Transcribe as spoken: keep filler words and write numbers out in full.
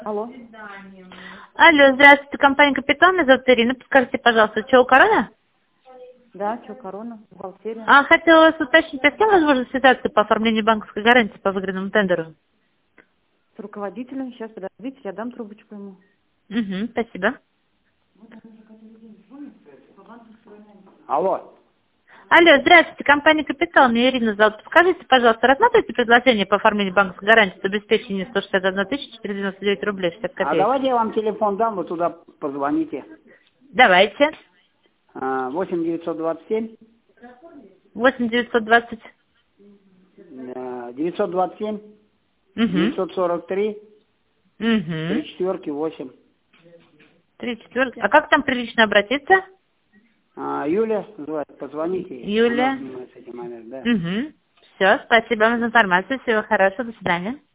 Алло. Алло, здравствуйте, компания «Капитал», меня зовут Ирина. Подскажите, пожалуйста, что, корона? Да, что, корона, бухгалтерия. А, хотела вас уточнить, а с кем возможно связаться по оформлению банковской гарантии по выигранному тендеру? С руководителем. Сейчас, подождите, я дам трубочку ему. Угу, спасибо. Алло. Алло, здравствуйте, компания «Капитал», меня Ирина зовут. Подскажите, пожалуйста, рассматриваете предложение по оформлению банковской гарантии с обеспечением сто шестьдесят одна тысяча четыреста девяносто девять рублей шестьдесят А копеек? давайте я вам телефон дам, вы туда позвоните. Давайте. А, восемь девятьсот двадцать семь. восемь девятьсот двадцать. э, девятьсот двадцать семь. Угу. девятьсот сорок три. Три Угу. четверки восемь. Три четверки. А как там прилично обратиться? А, Юля называется, позвоните. Юля. Она занимается этим моментом, да. Угу. Все, спасибо вам за информацию. Всего хорошего. До свидания.